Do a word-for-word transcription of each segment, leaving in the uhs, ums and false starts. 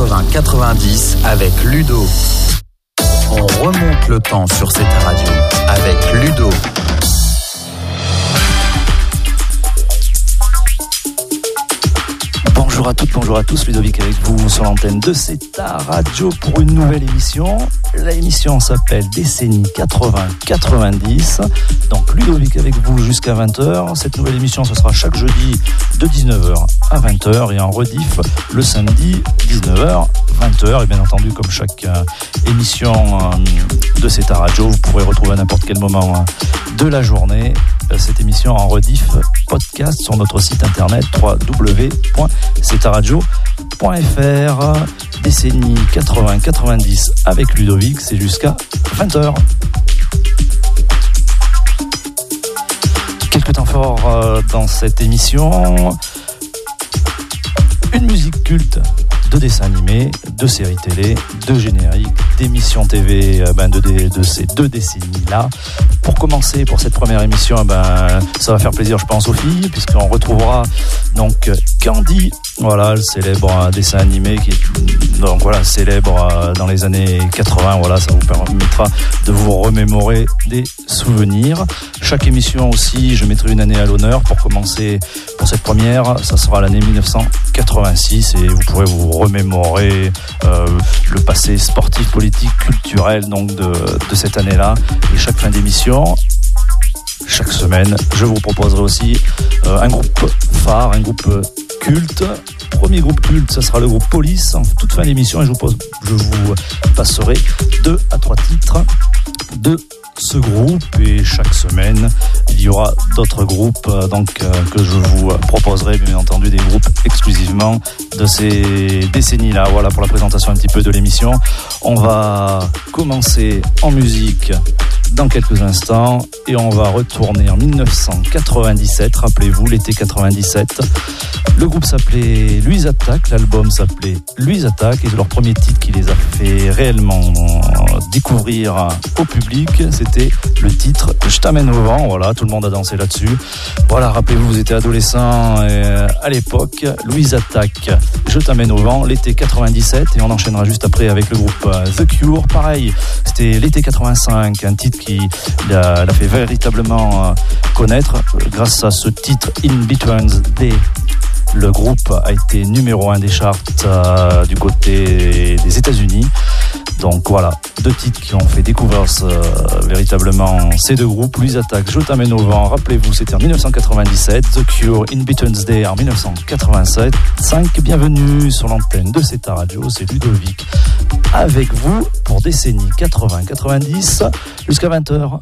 quatre-vingts quatre-vingt-dix avec Ludo. On remonte le temps sur cette radio avec Ludo. Bonjour à toutes, bonjour à tous, Ludovic avec vous sur l'antenne de C'est ta radio pour une nouvelle émission. L'émission s'appelle Décennie quatre-vingts quatre-vingt-dix. Donc Ludovic avec vous jusqu'à vingt heures. Cette nouvelle émission, ce sera chaque jeudi de dix-neuf heures à vingt heures et en rediff le samedi dix-neuf heures vingt heures. Et bien entendu, comme chaque euh, émission euh, de C'est ta radio, vous pourrez retrouver à n'importe quel moment euh, de la journée euh, cette émission en rediff podcast sur notre site internet w w w point c'est ta radio point f r. Décennie quatre-vingts quatre-vingt-dix avec Ludovic, c'est jusqu'à vingt heures. Quelques temps forts euh, dans cette émission. Une musique culte de dessins animés, de séries télé, de génériques, d'émissions T V euh, ben de, de, de ces deux décennies-là. Pour commencer, pour cette première émission, ben, ça va faire plaisir, je pense, aux filles, puisqu'on retrouvera donc Candy, voilà, le célèbre dessin animé qui est donc, voilà, célèbre dans les années quatre-vingts. Voilà, ça vous permettra de vous remémorer des souvenirs. Chaque émission aussi, je mettrai une année à l'honneur. Pour commencer, pour cette première, ça sera l'année dix-neuf cent quatre-vingt-six et vous pourrez vous remémorer euh, le passé sportif, politique, culturel donc de, de cette année-là. Et chaque fin d'émission, chaque semaine, je vous proposerai aussi euh, un groupe phare, un groupe culte. Premier groupe culte, ce sera le groupe Police en toute fin d'émission et je vous, pose, je vous passerai deux à trois titres de ce groupe et chaque semaine il y aura d'autres groupes euh, donc euh, que je vous proposerai, bien entendu des groupes exclusivement de ces décennies là. Voilà pour la présentation un petit peu de l'émission. On va commencer en musique dans quelques instants et on va retourner en dix-neuf cent quatre-vingt-dix-sept. Rappelez-vous, l'été quatre-vingt-dix-sept, le groupe s'appelait Louise Attaque, l'album s'appelait Louise Attaque et leur premier titre qui les a fait réellement découvrir au public, c'était le titre Je t'amène au vent. Voilà, tout le monde a dansé là-dessus. Voilà, rappelez-vous, vous étiez adolescent euh, à l'époque. Louise Attaque, Je t'amène au vent, l'été quatre-vingt-dix-sept et on enchaînera juste après avec le groupe euh, The Cure. Pareil, c'était l'été quatre-vingt-cinq, un titre qui l'a, l'a fait véritablement euh, connaître grâce à ce titre In Between's Day. Le groupe a été numéro un des charts euh, du côté des États-Unis. Donc voilà, deux titres qui ont fait découvrir euh, véritablement ces deux groupes. Louise Attaque, Je t'amène au vent. Rappelez-vous, c'était en dix-neuf cent quatre-vingt-dix-sept. The Cure, In Between's Day en dix-neuf cent quatre-vingt-sept. cinq, bienvenue sur l'antenne de C'est ta radio. C'est Ludovic avec vous pour décennie quatre-vingts quatre-vingt-dix jusqu'à vingt heures.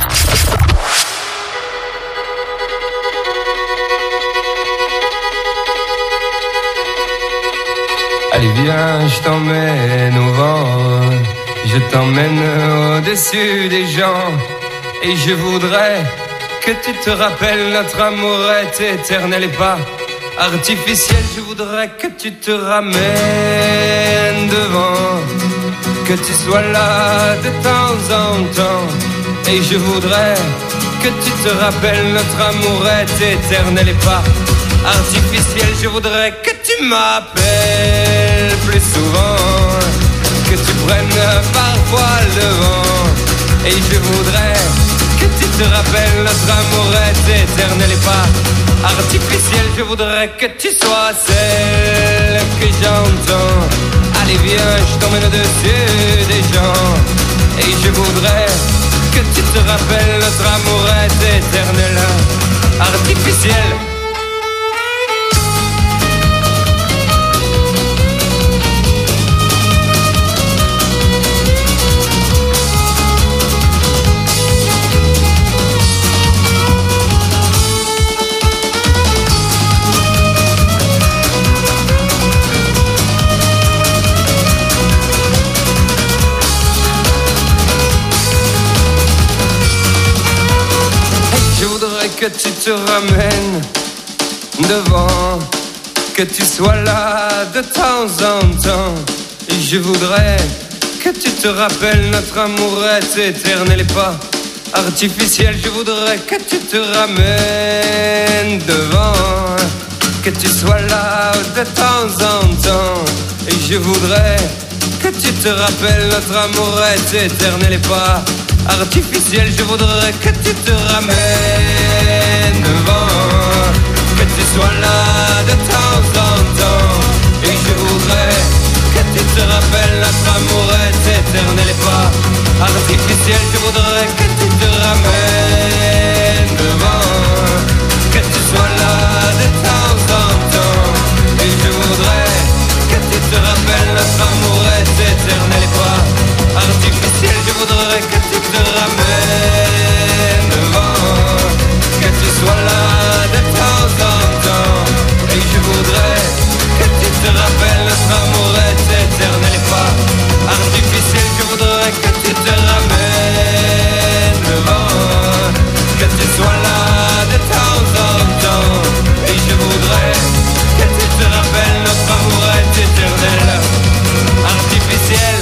Allez viens, je t'emmène au vent, je t'emmène au-dessus des gens. Et je voudrais que tu te rappelles, notre amour est éternel et pas artificiel. Je voudrais que tu te ramènes devant, que tu sois là de temps en temps. Et je voudrais que tu te rappelles, notre amour est éternel et pas artificiel. Je voudrais que tu m'appelles plus souvent, que tu prennes parfois le vent. Et je voudrais que tu te rappelles, notre amour est éternel et pas artificiel. Je voudrais que tu sois celle que j'entends. Allez viens, je t'emmène au-dessus des gens. Et je voudrais que tu te rappelles, notre amour est éternel, artificiel. Que tu te ramènes devant, que tu sois là de temps en temps. Et je voudrais que tu te rappelles, notre amour est éternel et pas artificiel. Je voudrais que tu te ramènes devant, que tu sois là de temps en temps. Et je voudrais que tu te rappelles, notre amour est éternel et pas artificiel. Je voudrais que tu te ramènes devant, que tu sois là de temps en temps. Et je voudrais que tu te rappelles, notre amour est éternel et pas artificiel. Je voudrais que tu te ramènes devant, que tu sois là de temps en temps. Et je voudrais que tu te rappelles, notre amour est éternel et pas artificiel. Je voudrais que tu te ramènes devant, que tu sois là de temps en temps. Et je voudrais que tu te rappelles, notre amour est éternel et pas artificiel. Je voudrais que tu te ramènes devant, que tu sois là de temps en temps. Et je voudrais que tu te rappelles, notre amour est éternel, artificiel.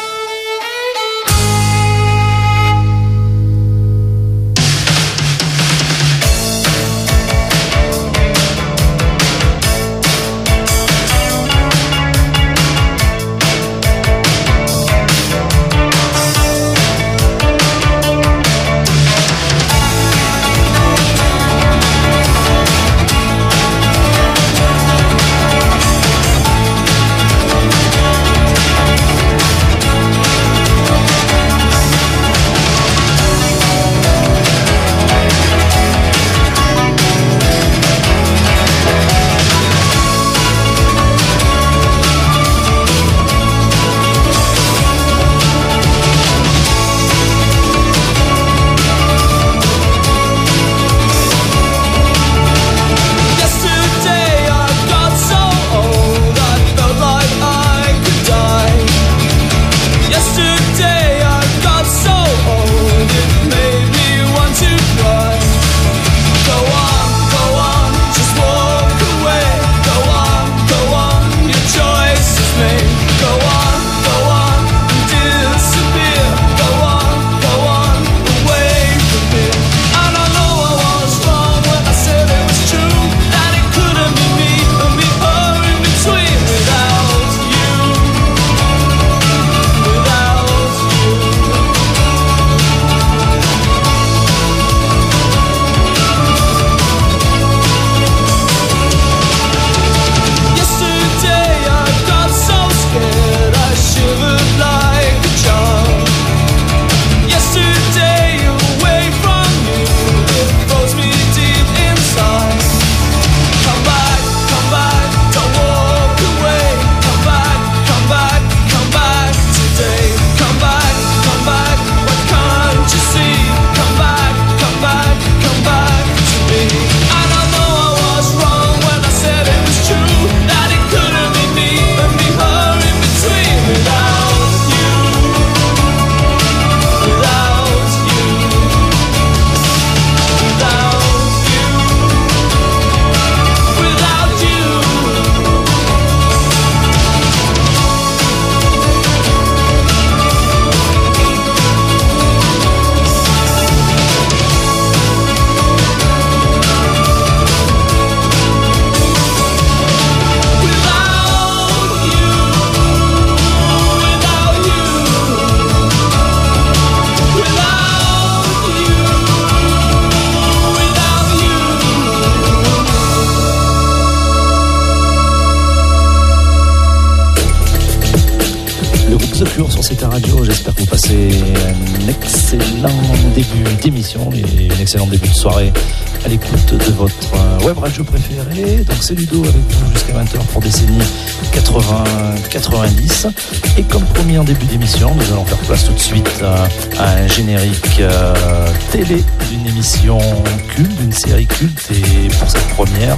Radio, j'espère que vous passez un excellent début d'émission et un excellent début de soirée à l'écoute de votre web radio préférée. Donc c'est Ludo avec vous jusqu'à vingt heures pour décennie quatre-vingts quatre-vingt-dix. Et comme promis en début d'émission, nous allons faire place tout de suite à, à un générique euh, télé d'une émission culte, d'une série culte. Et pour cette première,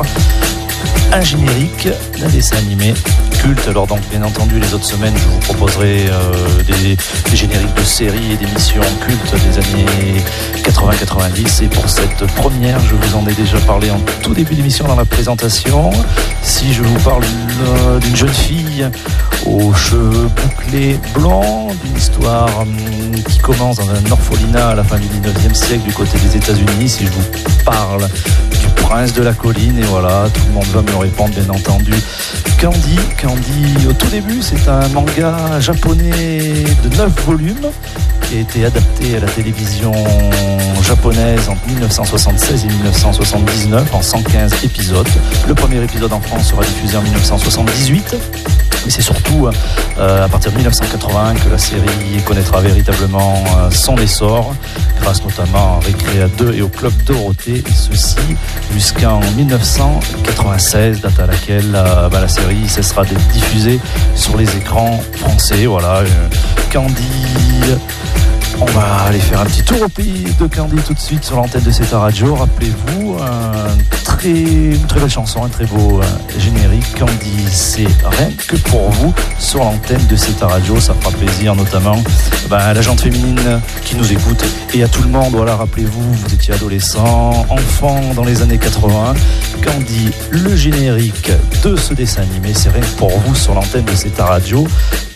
un générique d'un dessin animé culte. Alors donc bien entendu les autres semaines je vous proposerai euh, des, des génériques de séries et d'émissions cultes des années quatre-vingts quatre-vingt-dix, et pour cette première je vous en ai déjà parlé en tout début d'émission dans la présentation. Si je vous parle d'une, d'une jeune fille aux cheveux bouclés blancs, d'une histoire hum, qui commence dans un orphelinat à la fin du dix-neuvième siècle du côté des États-Unis, si je vous parle du Prince de la colline, et voilà, tout le monde va me répondre, bien entendu. Candy, Candy, au tout début, c'est un manga japonais de neuf volumes qui a été adapté à la télévision japonaise entre dix-neuf cent soixante-seize et dix-neuf cent soixante-dix-neuf en cent quinze épisodes. Le premier épisode en France sera diffusé en dix-neuf cent soixante-dix-huit. Et c'est surtout euh, à partir de dix-neuf cent quatre-vingt que la série connaîtra véritablement euh, son essor, grâce notamment à Récréa deux et au Club Dorothée, et ceci jusqu'en dix-neuf cent quatre-vingt-seize, date à laquelle euh, bah, la série cessera d'être diffusée sur les écrans français. Voilà, euh, Candy. On va aller faire un petit tour au pays de Candy tout de suite sur l'antenne de Zeta Radio. Rappelez-vous, un très, une très belle chanson, un très beau euh, générique. Candy, c'est rien que pour vous sur l'antenne de Zeta Radio. Ça fera plaisir notamment ben, à la gente féminine qui nous écoute et à tout le monde. Voilà, rappelez-vous, vous étiez adolescent, enfant dans les années quatre-vingts. Candy, le générique de ce dessin animé, c'est rien que pour vous sur l'antenne de Zeta Radio.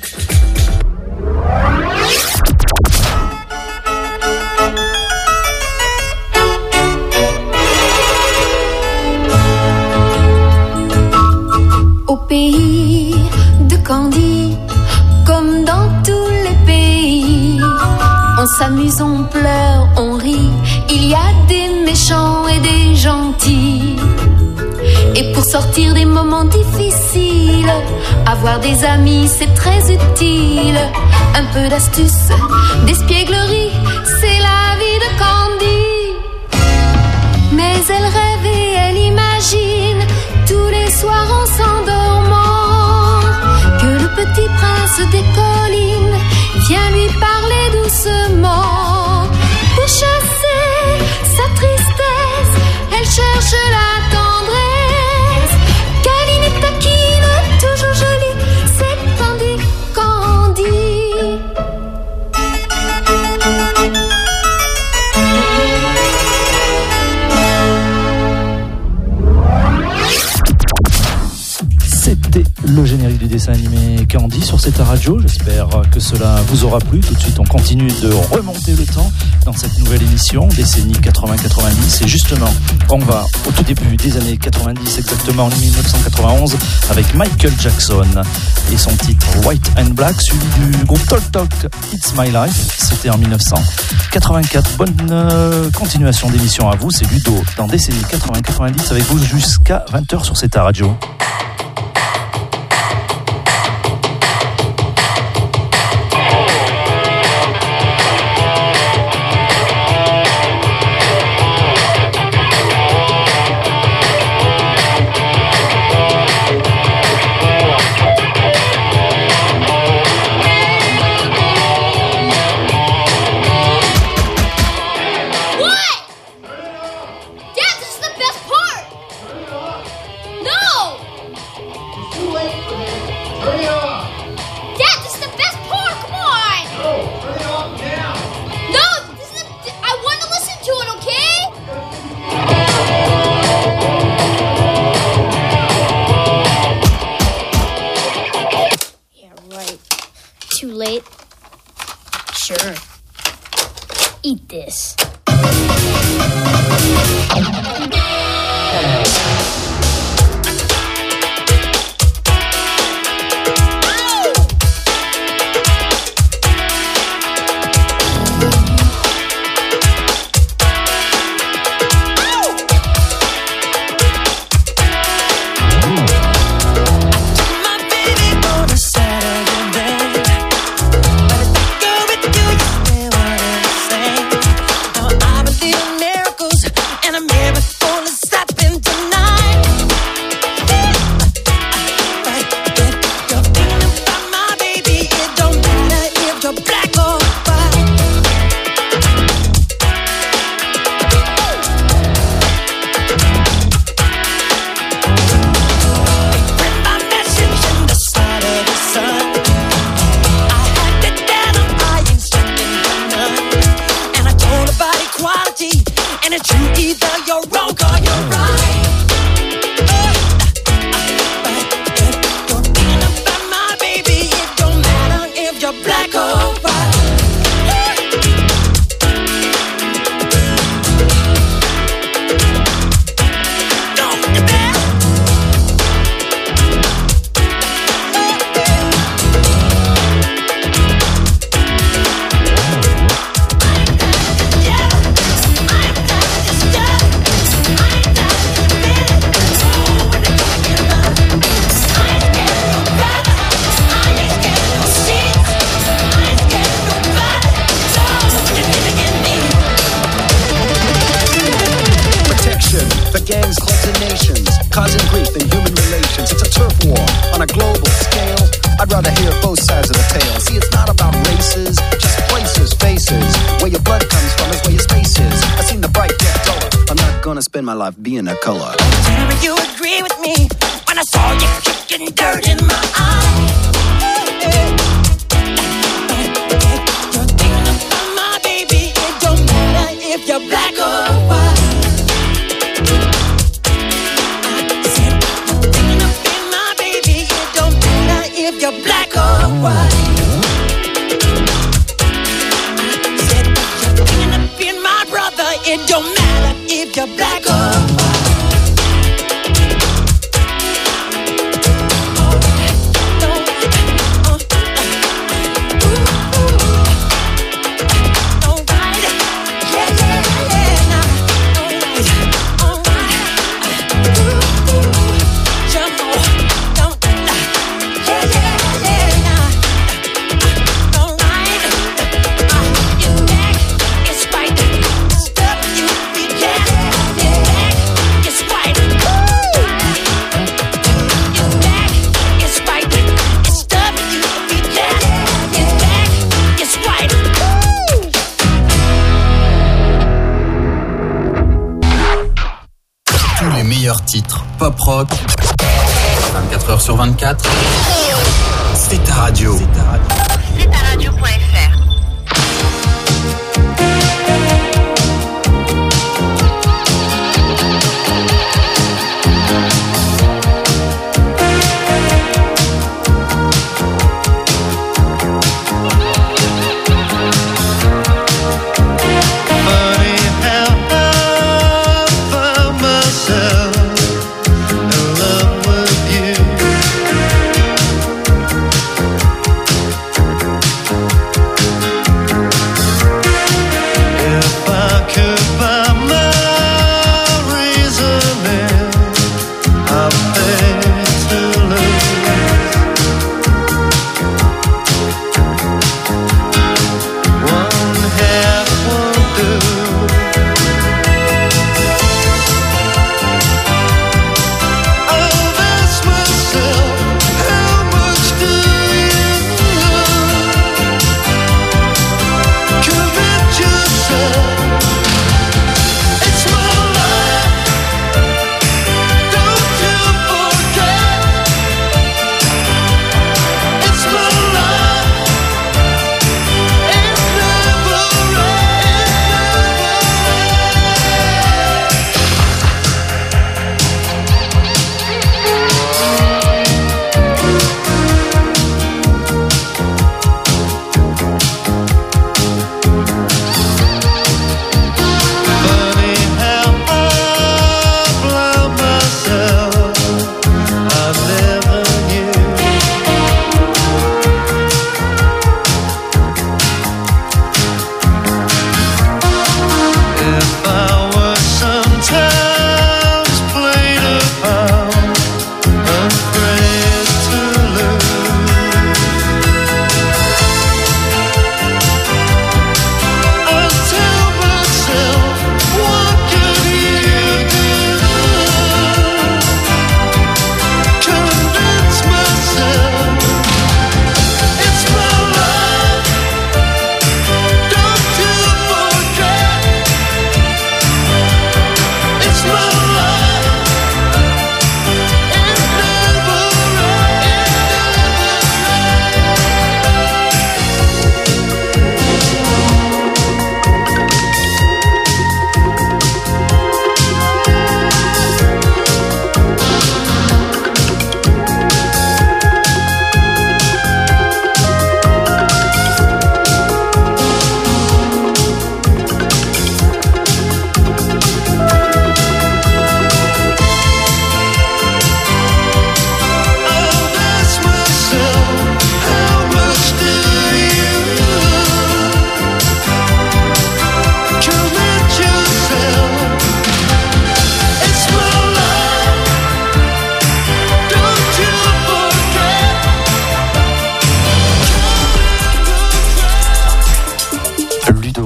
Au pays de Candy, comme dans tous les pays, on s'amuse, on pleure, on rit. Il y a des méchants et des gentils. Et pour sortir des moments difficiles, avoir des amis c'est très utile. Un peu d'astuce, d'espièglerie, c'est la vie de Candy. Mais elle rêve et elle imagine tous les soirs en s'endormant que le petit prince des collines vient lui parler doucement. Pour chasser sa tristesse, elle cherche la tendresse. Câline et taquine, toujours jolie, c'est Candy, Candy. C'était le générique du dessin animé Candy sur Zeta Radio. J'espère que cela vous aura plu. Tout de suite, on continue de remonter le temps dans cette nouvelle émission, décennie quatre-vingts quatre-vingt-dix. Et justement, on va au tout début des années quatre-vingt-dix, exactement en dix-neuf cent quatre-vingt-onze, avec Michael Jackson et son titre White and Black, suivi du groupe Talk Talk, It's My Life. C'était en dix-neuf cent quatre-vingt-quatre. Bonne euh, continuation d'émission à vous. C'est Ludo dans décennie quatre-vingts quatre-vingt-dix avec vous jusqu'à vingt heures sur Zeta Radio. Eat this. Miracles, and I'm here before it's stopping tonight. on a global scale, I'd rather hear both sides of the tale. See, it's not about races, just places, faces. Where your blood comes from is where your space is. I've seen the bright get duller. I'm not gonna spend my life being a color. Tell you agree with me when I saw you kicking dirt in my eye. You're thinking about my baby. It don't matter if you're black or white. I said you're thinking about my baby. It don't matter if you're black or white. I said you're thinking about my brother. It don't matter if you're black or white. Titres pop rock vingt-quatre heures sur vingt-quatre. C'est ta radio. C'est ta radio. C'est ta radio point f r.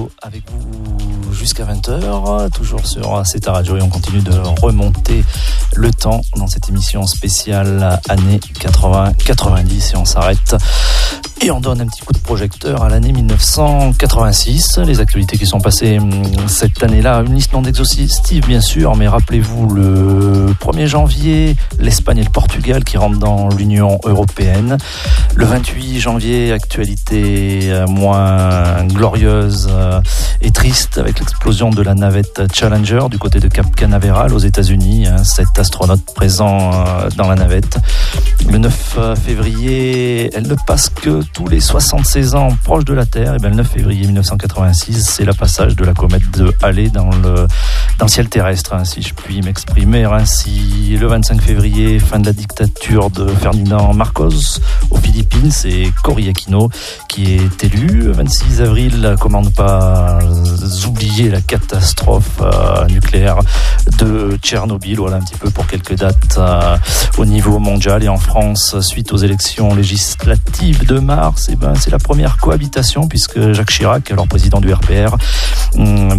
Toujours sur C'est ta radio et on continue de remonter le temps dans cette émission spéciale années quatre-vingts quatre-vingt-dix et on s'arrête et on donne un petit coup de projecteur à l'année mille neuf cent quatre-vingt-six. Les actualités qui sont passées cette année-là, une liste non exhaustive bien sûr, mais rappelez-vous le premier janvier, l'Espagne et le Portugal qui rentrent dans l'Union européenne. Le vingt-huit janvier, actualité moins glorieuse et triste avec l'explosion de la navette Challenger du côté de Cap Canaveral aux États-Unis. Sept astronautes présents dans la navette. Le neuf février, elle ne passe que tous les soixante-seize ans proche de la Terre. Et bien le neuf février mille neuf cent quatre-vingt-six, c'est le passage de la comète de Halley dans le, dans le ciel terrestre, hein, si je puis m'exprimer ainsi. Le vingt-cinq février, fin de la dictature de Ferdinand Marcos aux Philippines, c'est Cory Aquino qui est élu. Le vingt-six avril, comment ne pas oublier la catastrophe euh, nucléaire de Tchernobyl. Voilà un petit peu pour quelques dates euh, au niveau mondial. Et en France, suite aux élections législatives de mars, et ben, c'est la première cohabitation puisque Jacques Chirac, alors président du R P R, hum,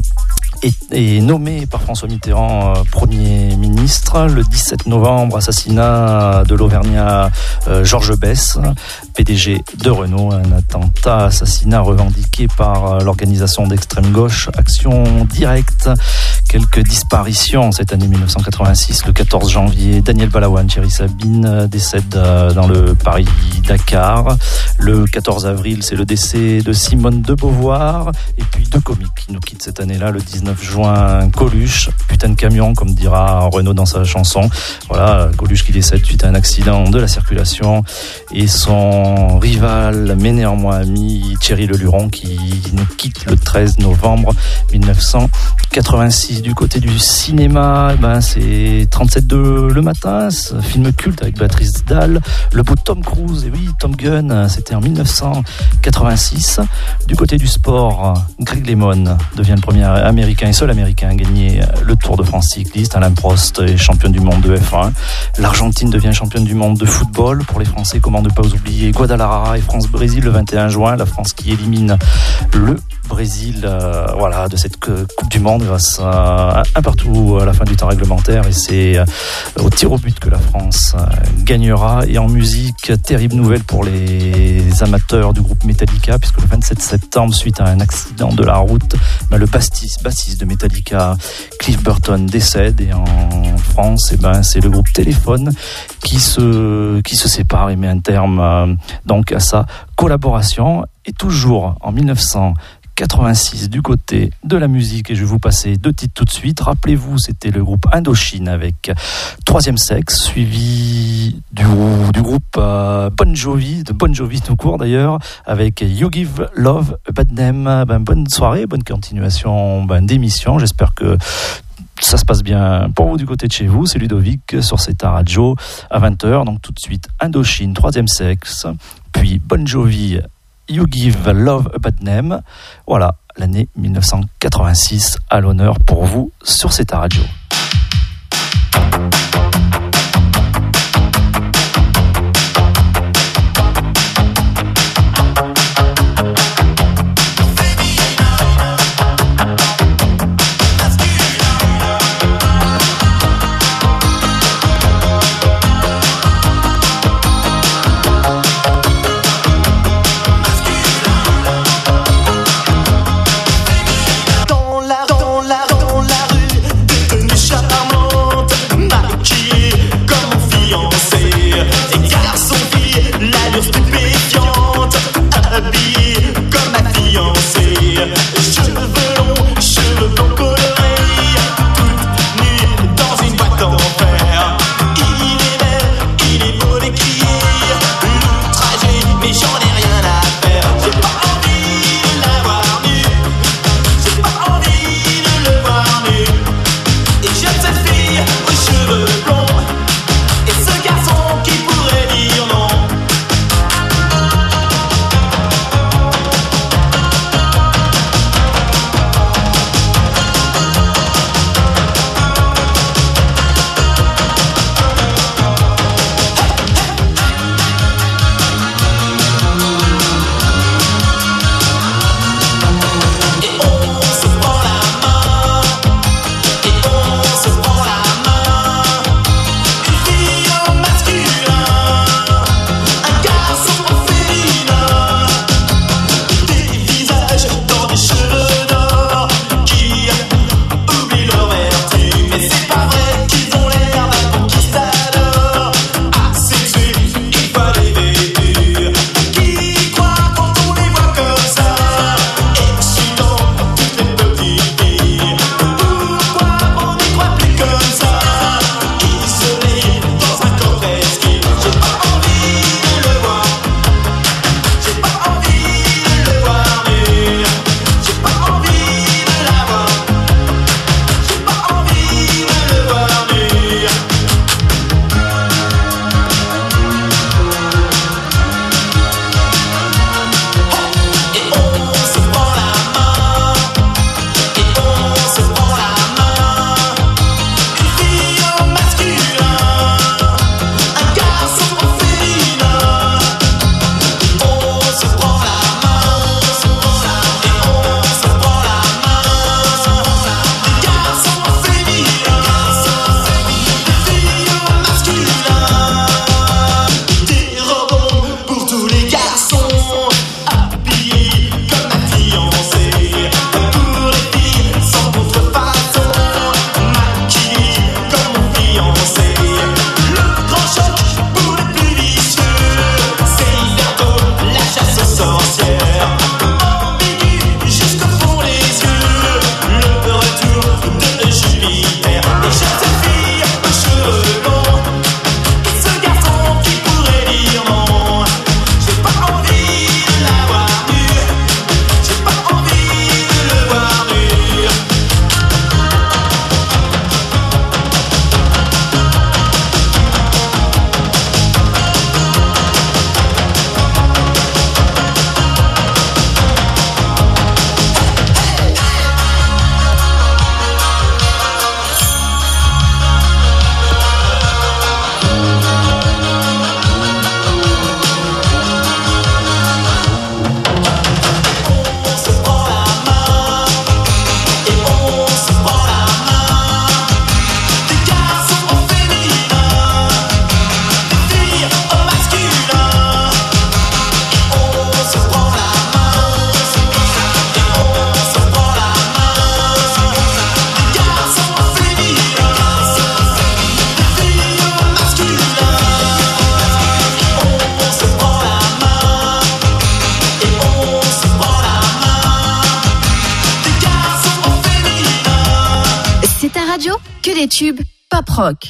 est nommé par François Mitterrand euh, Premier ministre. Le dix-sept novembre, assassinat de l'Auvergnat euh, Georges Besse, P D G de Renault. Un attentat, assassinat revendiqué par euh, l'organisation d'extrême gauche Action Directe. Quelques disparitions cette année mille neuf cent quatre-vingt-six. Le quatorze janvier, Daniel Balavoine, Thierry Sabine euh, décède euh, dans le Paris-Dakar. Le quatorze avril, c'est le décès de Simone de Beauvoir. Et puis deux comiques qui nous quittent cette année-là. Le dix-neuf juin, Coluche, putain de camion comme dira Renaud dans sa chanson. Voilà, Coluche qui décède suite à un accident de la circulation et son rival mais néanmoins ami Thierry Leluron qui nous quitte le treize novembre mille neuf cent quatre-vingt-six. Du côté du cinéma, ben c'est trente-sept deux le matin, ce film culte avec Béatrice Dalle, le beau Tom Cruise, et oui, Tom Gunn, c'était en mille neuf cent quatre-vingt-six. Du côté du sport, Greg LeMond devient le premier américain et seul américain à gagner le Tour de France cycliste. Alain Prost est champion du monde de F un. L'Argentine devient championne du monde de football. Pour les Français, comment ne pas oublier Guadalajara et France-Brésil le vingt et un juin. La France qui élimine le Brésil euh, voilà, de cette Coupe du Monde grâce à un partout à la fin du temps réglementaire. Et c'est euh, au tir au but que la France euh, gagnera. Et en musique, terrible nouvelle pour les amateurs du groupe Metallica, puisque le vingt-sept septembre, suite à un accident de la route, ben, le bassiste, bassiste de Metallica, Cliff Burton, décède. Et en France, et ben, c'est le groupe Téléphone qui se, qui se sépare et met un terme euh, donc à sa collaboration. Et toujours en mille neuf cent quatre-vingt-six du côté de la musique, et je vais vous passer deux titres tout de suite. Rappelez-vous, c'était le groupe Indochine avec Troisième Sexe, suivi du, du groupe euh, Bon Jovi, de Bon Jovi tout court d'ailleurs, avec You Give Love a Bad Name. Ben, bonne soirée, bonne continuation ben, d'émission. J'espère que ça se passe bien pour vous du côté de chez vous. C'est Ludovic sur cette radio à vingt heures. Donc tout de suite, Indochine, Troisième Sexe, puis Bon Jovi, You Give Love a Bad Name. Voilà, l'année mille neuf cent quatre-vingt-six à l'honneur pour vous sur cette radio. Dans la, dans la, dans la rue, devenue charmante, radio, que des tubes, pop rock.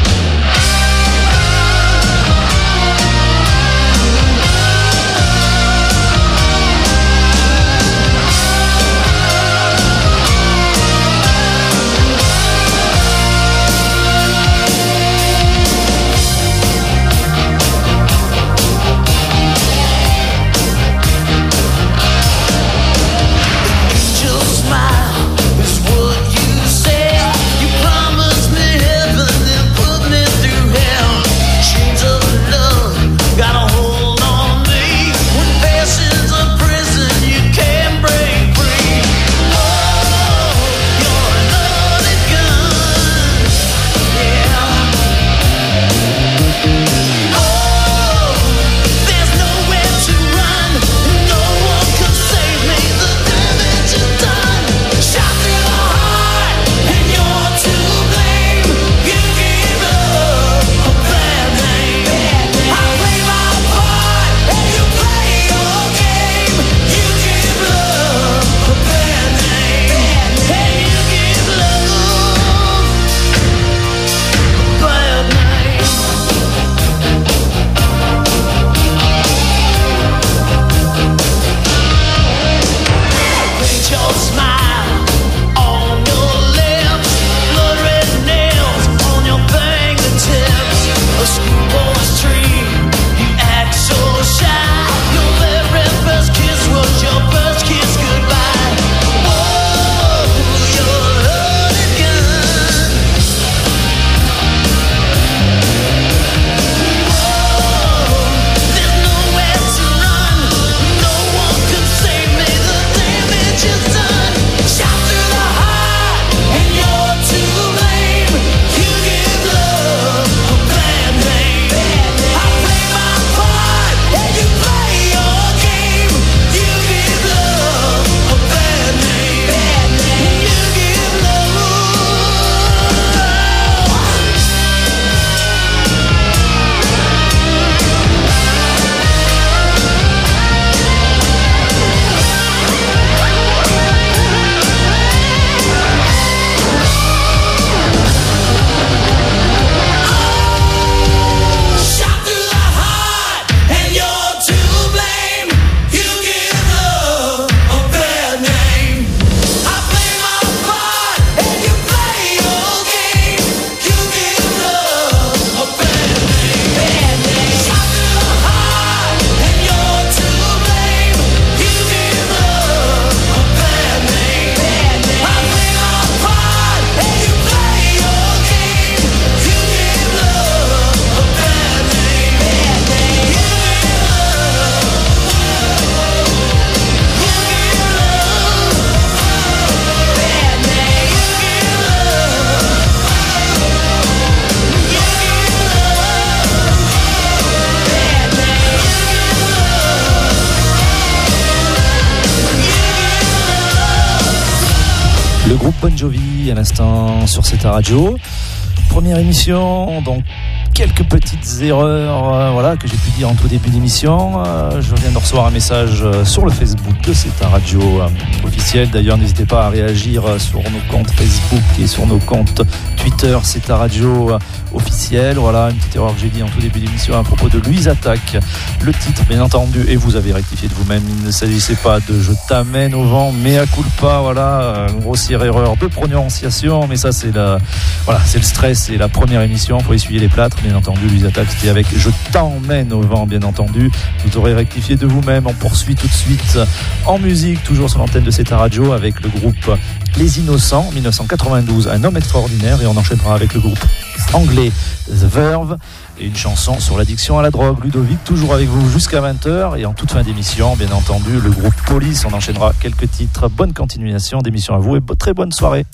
Le groupe Bon Jovi à l'instant sur cette radio. Première émission, donc quelques petites erreurs euh, voilà, que j'ai pu dire en tout début d'émission. Euh, je viens de recevoir un message euh, sur le Facebook de cette radio euh, officielle. D'ailleurs, n'hésitez pas à réagir euh, sur nos comptes Facebook et sur nos comptes Twitter, c'est ta radio euh, officielle. Voilà, une petite erreur que j'ai dit en tout début d'émission à propos de Louise Attaque. Le titre, bien entendu, et vous avez rectifié de vous-même, il ne s'agissait pas de Je t'amène au vent, mais à culpa, voilà, une grossière erreur de prononciation, mais ça c'est la, voilà, c'est le stress, c'est la première émission, il faut essuyer les plâtres, bien entendu. Louise Attaque, c'était avec Je t'emmène au vent, bien entendu. Vous aurez rectifié de vous-même. On poursuit tout de suite en musique, toujours sur l'antenne de cette radio, avec le groupe Les Innocents, dix-neuf cent quatre-vingt-douze, Un homme extraordinaire, et on enchaînera avec le groupe anglais The Verve et une chanson sur l'addiction à la drogue. Ludovic, toujours avec vous jusqu'à vingt heures, et en toute fin d'émission, bien entendu, le groupe Police. On enchaînera quelques titres. Bonne continuation d'émission à vous et très bonne soirée.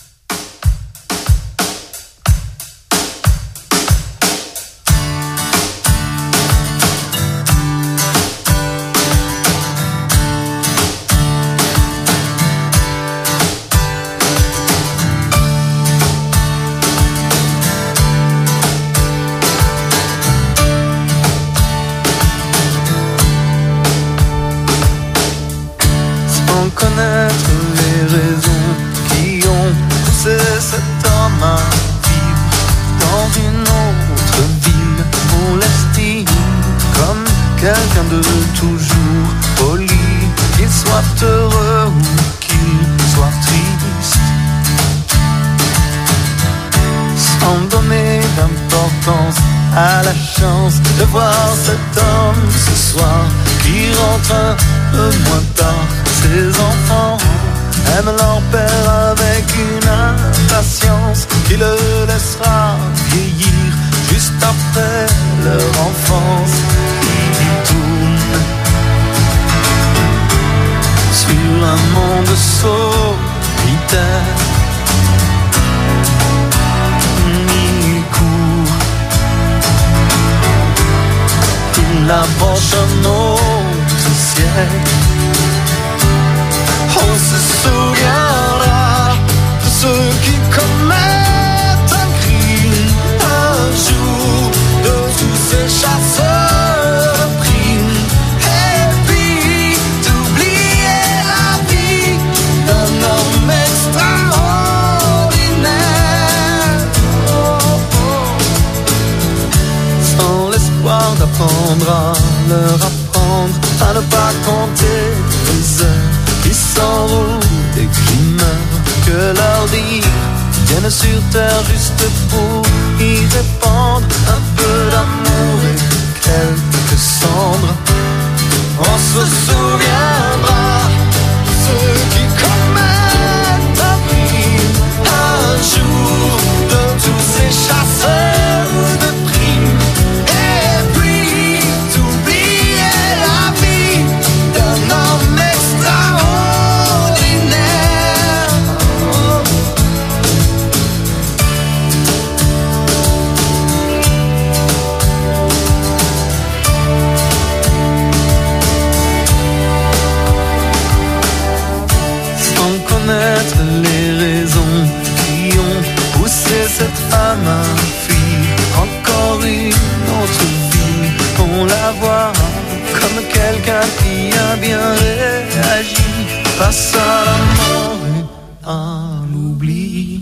Connaître les raisons qui ont sens à la chance de voir cet homme ce soir qui rentre un peu moins tard. Ses enfants aiment leur père avec une impatience qui le laissera vieillir juste après leur enfance. Il tourne sur un monde solitaire. Il court, il approche un autre siècle. On se souviendra de ceux qui commettent un crime un jour, de tous ces chasseurs de primes. Et puis d'oublier la vie d'un homme extraordinaire. Oh, oh. Sans l'espoir d'apprendre à leur apprendre à ne pas compter les heures qui s'enroulent et qui meurent, que leur dire viennent sur terre juste pour y répandre un peu d'amour et quelques cendres. On se souviendra de ceux qui commettent un crime un jour, de tous ces chasseurs de primes. Et puis d'oublier la vie d'un homme les raisons qui ont poussé cette femme à fuir encore une autre vie. On la voit comme quelqu'un qui a bien réagi face à la mort et à l'oubli.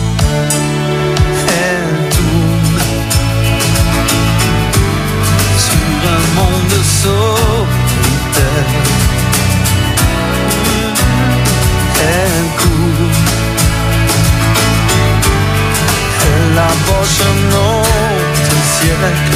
Elle tourne sur un monde solitaire. Elle court, elle approche un autre siècle.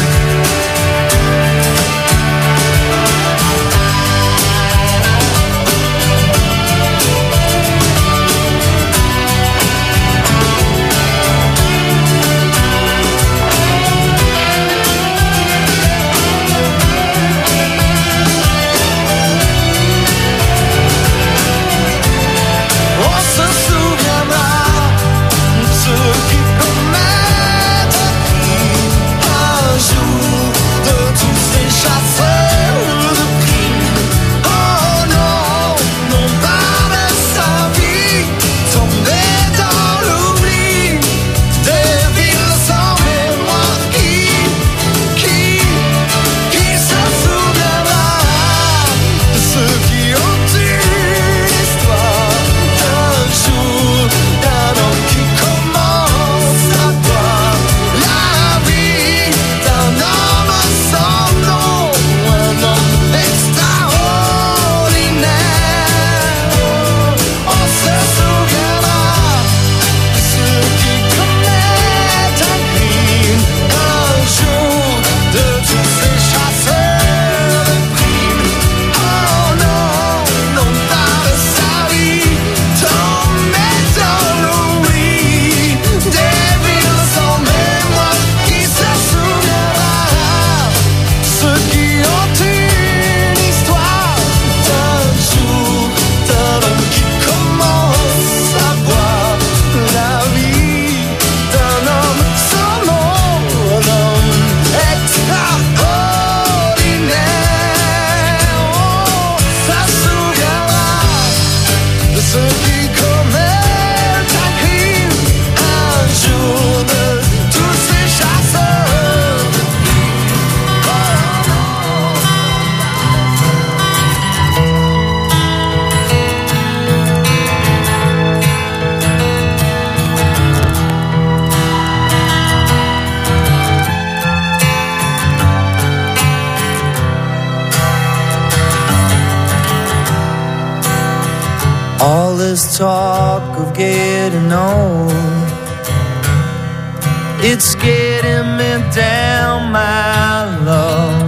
All this talk of getting old It's getting me down, my love,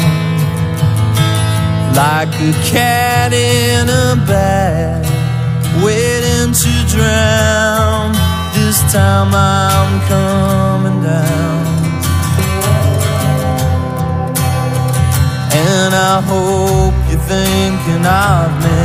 like a cat in a bag, waiting to drown. This time I'm coming down, and I hope you're thinking of me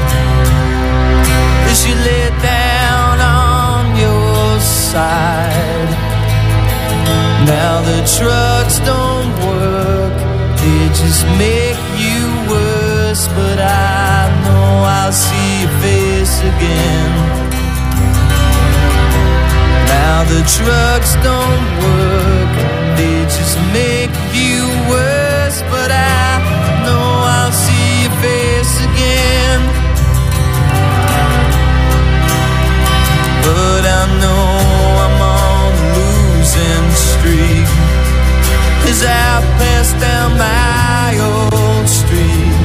as you lay down on your side. Now the drugs don't work, they just make you worse, but I know I'll see your face again. Now the drugs don't work, they just make you worse, but I know I'll see your face again. But I know I'm on a losing streak as I pass down my old street.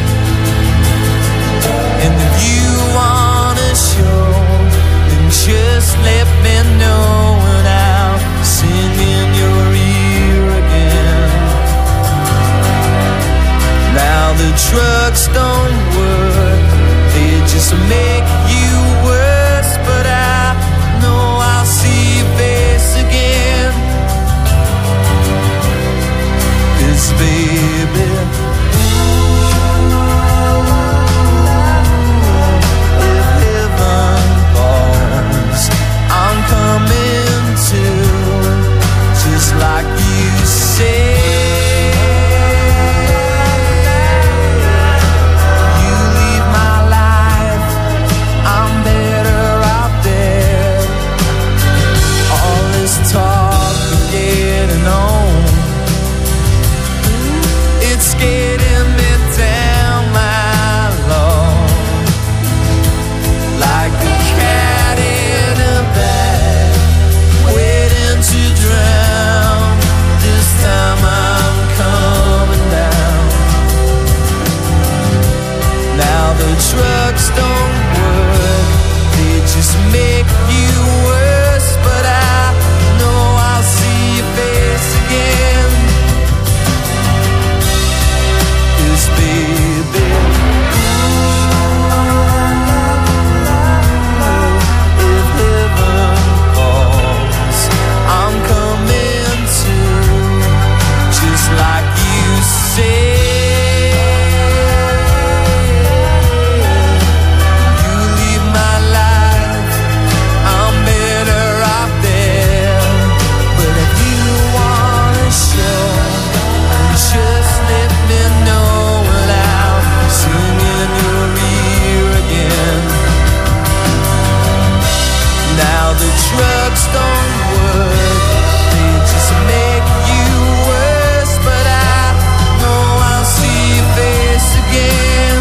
And if you wanna show, then just let me know, and I'll sing in your ear again. Now the drugs don't work, they just make you worse, but I know I'll see your face again. 'Cause baby, if heaven calls, I'm coming to, just like you say. You leave my life, I'm better off dead. All this talk of getting on, it's getting me down, my love, like a cat in a bag, waiting to drown. This time I'm coming down. Now the drugs don't work, they just make you worse, but I know I'll see your face again. 'Cause baby, if heaven calls, I'm coming to, just like you say. You leave my life, I'm better off there. But if you wanna show, just let me know, and I'll sing in your ear again. Now the drugs don't work, they just make you worse, but I know I'll see your face again.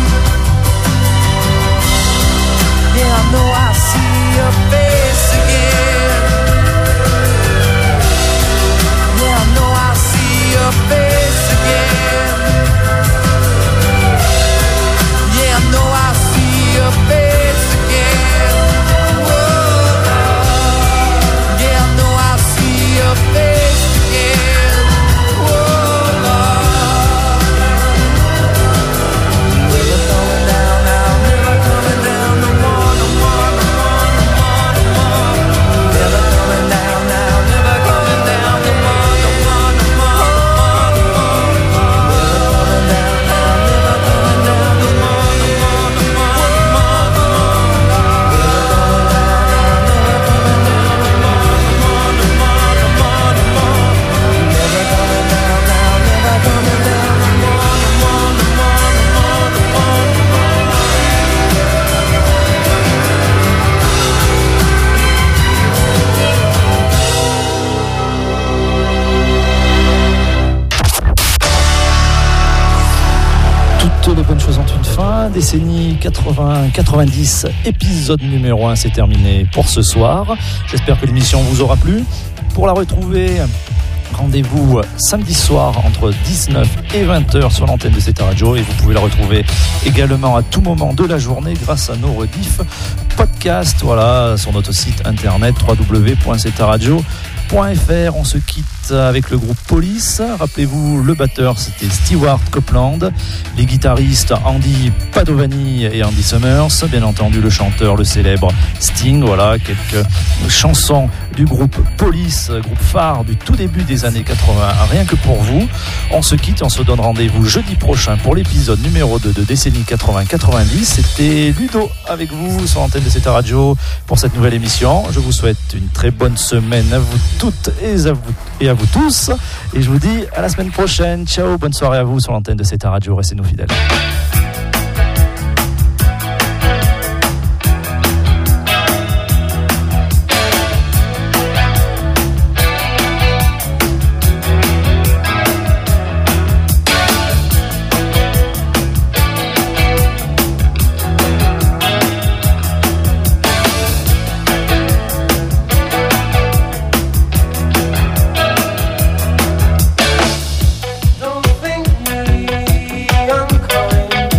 Yeah, I know I'll see your face again. Yeah, I know I'll see your face again. Yeah, I know I'll see your face again. Whoa. Yeah, I know I'll see your face again. Whoa. Never coming down now, never coming down no more, no more, no more, no more, no more. Never coming down now, never coming down no more, no more, no more, no more, no more. Never coming down now, never coming down no more, no more, no more, no more, no more. Never coming down now, never coming down no more, no more, no more, no more, no more. Never coming down now, never coming down no more, no more, no more, no more, no more, no more. Toutes les bonnes choses ont une fin. Décennie quatre-vingts quatre-vingt-dix, épisode numéro un, c'est terminé pour ce soir. J'espère que l'émission vous aura plu. Pour la retrouver, rendez-vous samedi soir entre dix-neuf et vingt heures sur l'antenne de C T Radio, et vous pouvez la retrouver également à tout moment de la journée grâce à nos rediffs podcast, voilà, sur notre site internet w w w point c t radio point f r. On se quitte avec le groupe Police. Rappelez-vous, le batteur c'était Stewart Copeland, les guitaristes Andy Padovani et Andy Summers, bien entendu le chanteur, le célèbre Sting. Voilà quelques chansons du groupe Police, groupe phare du tout début des années quatre-vingts, rien que pour vous. On se quitte, on se donne rendez-vous jeudi prochain pour l'épisode numéro deux de décennie quatre-vingts quatre-vingt-dix. C'était Ludo avec vous sur l'antenne de C T Radio pour cette nouvelle émission. Je vous souhaite une très bonne semaine à vous toutes et à vous, et à vous tous, et je vous dis à la semaine prochaine. Ciao, bonne soirée à vous sur l'antenne de C T Radio, restez-nous fidèles. Don't think me, I'm calling.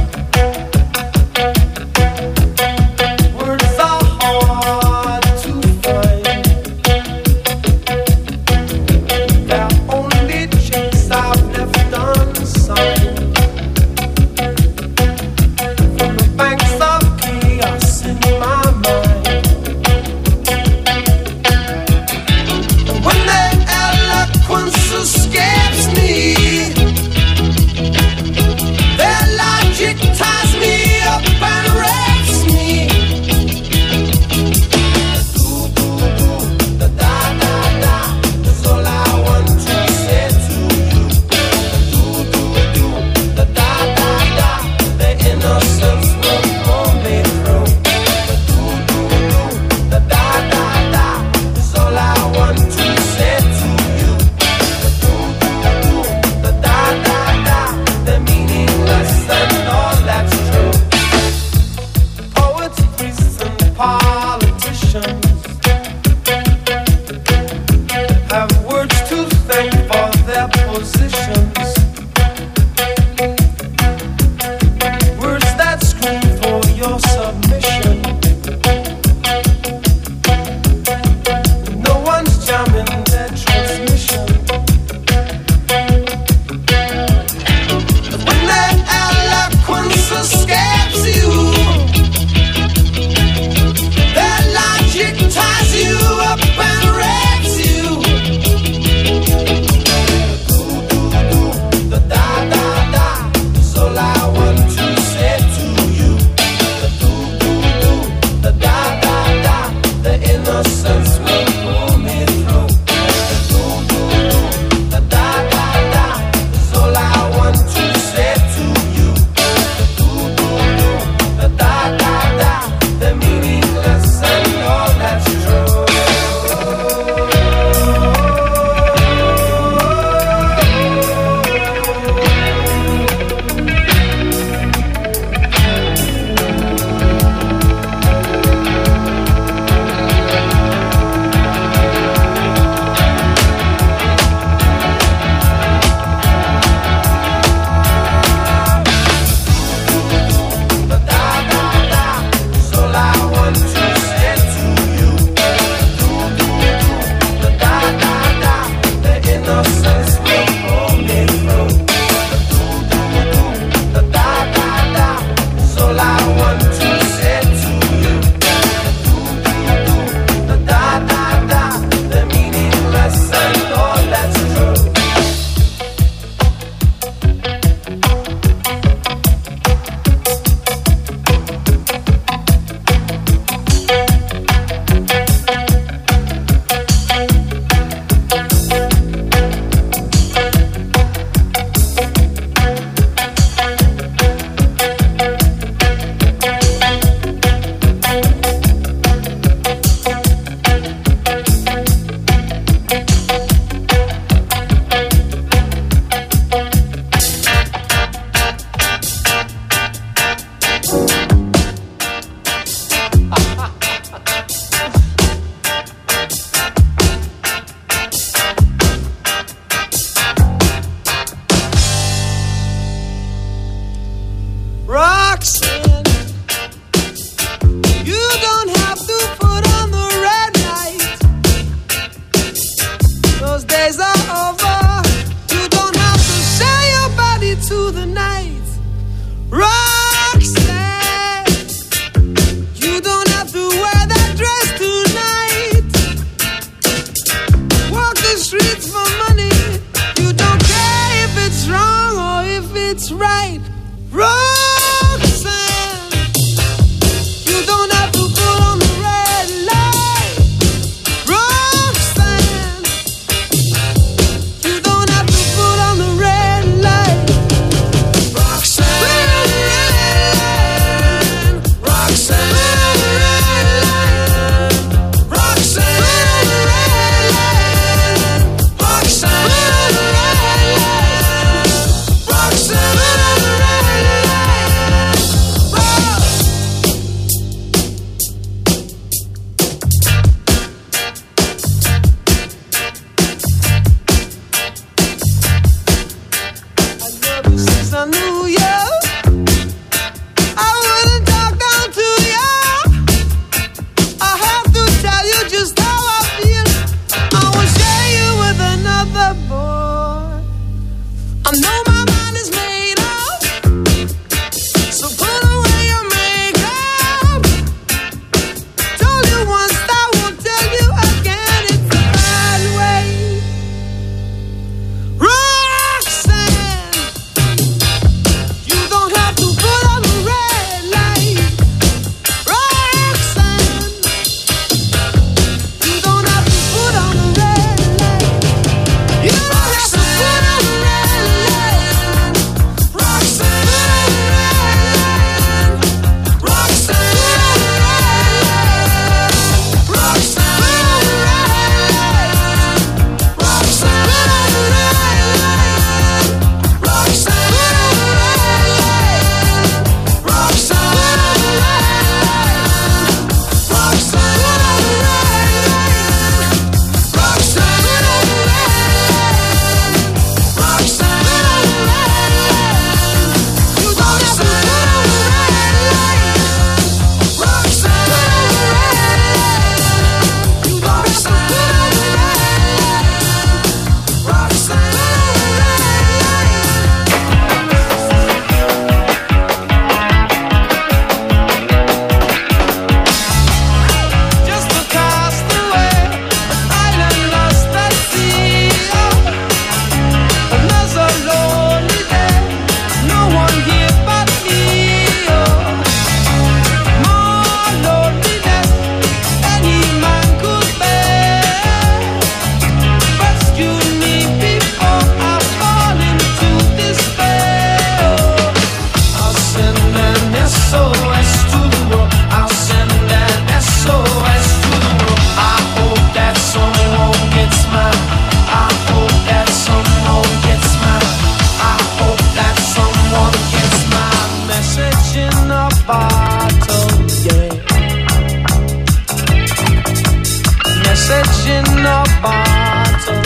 message in a bottle,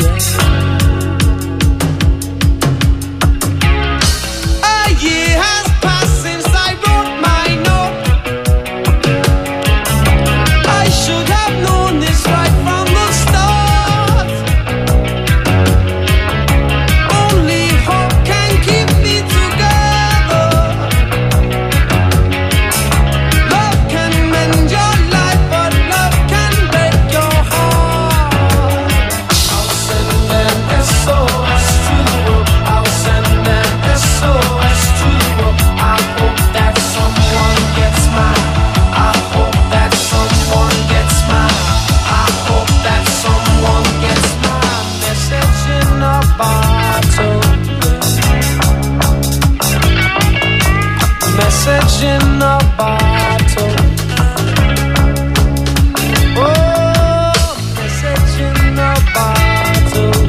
yeah. A year has passed since I wrote my note. I should have known this right from the start. Only hope can keep me together. Love can mend your life, but love can break your heart. I'll send an S O S to the world. I'll send an S O S to the world. I hope that someone gets mine. I hope that someone gets mine. I hope that someone gets my message in a bottle. Message in a bottle. Oh, message in a bottle.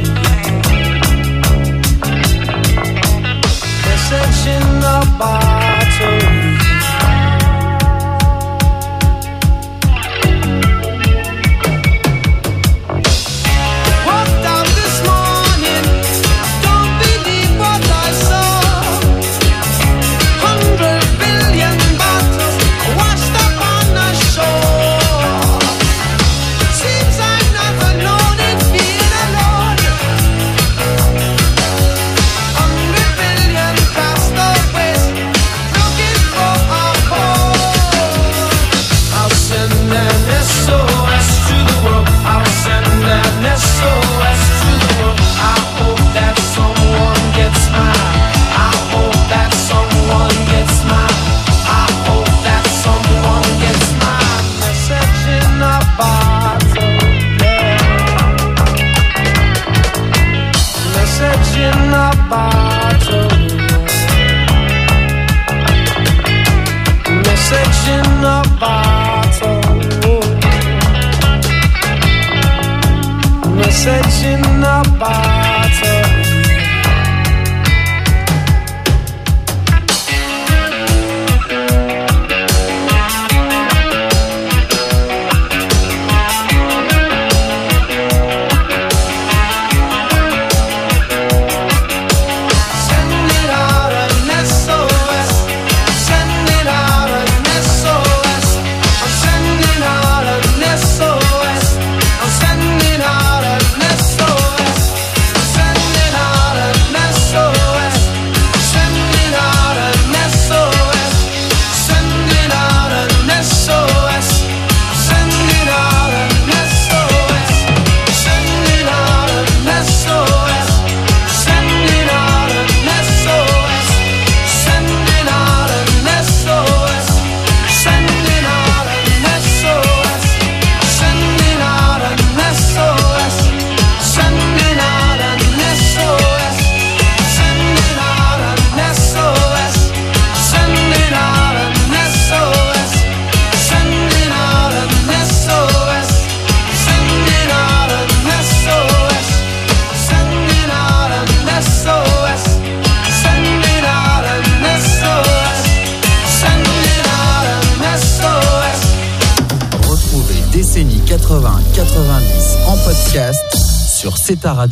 Message in a bottle. Walked out this morning, don't believe what I saw. Hundred billion bottles washed up on the shore. Seems I'm not alone in being alone. Hundred billion castaways looking for a home. I'll send an S O S to the world. I'll send an S O S to the world. I hope that someone gets mine. I hope that someone gets mine. I hope that someone gets mine. Message in a bottle, yeah. Message in a bottle. Message in a bottle. Message in a bottle. Send it out an S O S. Send it out an S O S. I'm sending out an S O S. I'm sending out an S O S. I'm sending out an S O S. Sending out an S O S. Sending out an S O S. Sending out an S O S. Sending out an S O S. Sending out an S O S. Sending out an S O S. Sending out an S O S. Sending out an S O S. Sending out an S O S. Sending out an S O S. Sending out an S O S. Sending out an S O S. Sending out an S O S. Sending out an S O S. Sending out an S O S. Sending out an S O S. Retrouvez Décennie quatre-vingts quatre-vingt-dix en podcast sur C'est ta radio.